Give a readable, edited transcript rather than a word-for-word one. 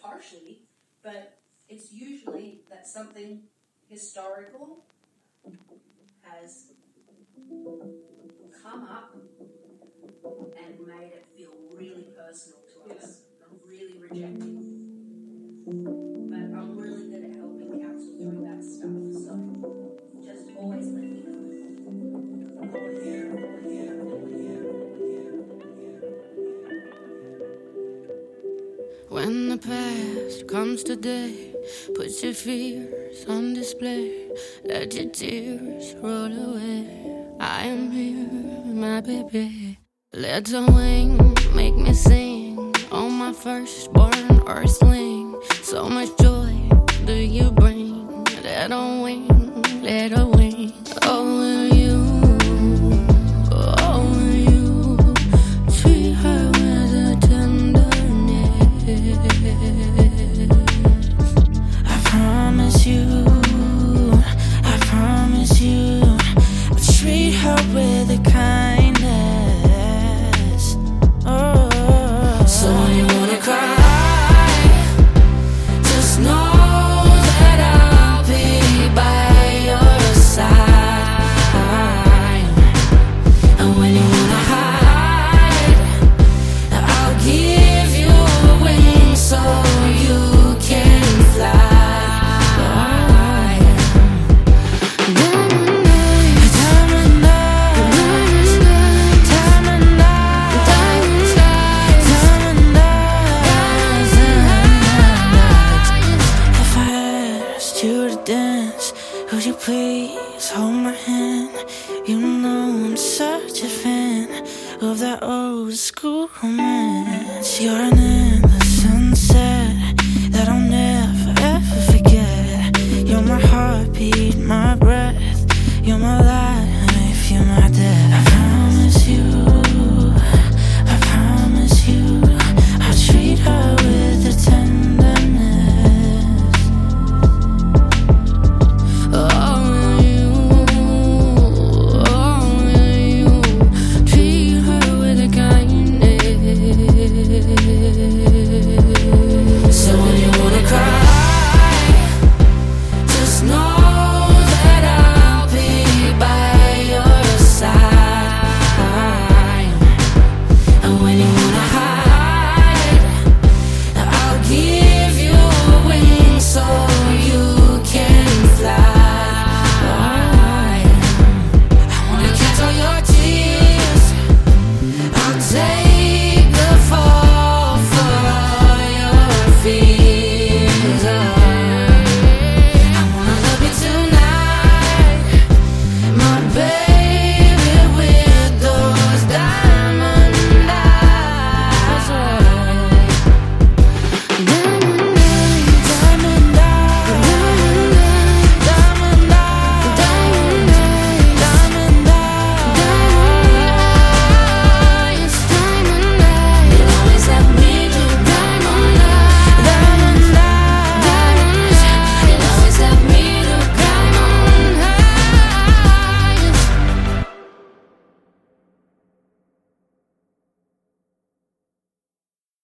harshly, but it's usually that something historical has come up and made it feel really personal to us, and really rejecting. But I'm really good at helping counsel through that stuff, so just always let me know. When the past comes today, put your fears on display, let your tears roll away. I am here, my baby. Let the wind make me sing on my firstborn earthling. So much joy do you bring. Let her wing, let her wing. Oh, will you, oh, will you treat her with a tenderness? I promise you, I'll treat her with a kindness. Oh, so when you wanna cry, just know that I'll be by your side. And when you wanna hide, I'll give you a wing so you can fly. Would you please hold my hand? You know I'm such a fan of that old school romance. You're an endless